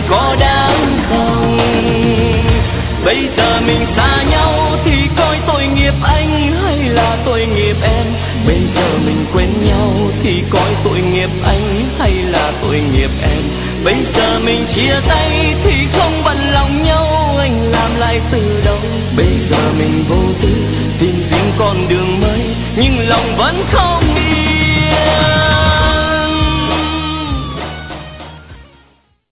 có đáng không? Bây giờ mình xa nhau thì coi tội nghiệp anh hay là tội nghiệp em? Bây giờ mình quên nhau thì coi tội nghiệp anh hay là tội nghiệp em? Bây giờ mình chia tay thì không bận lòng nhau, anh làm lại từ đầu. Bây giờ mình vô tư tìm riêng con đường mới, nhưng lòng vẫn không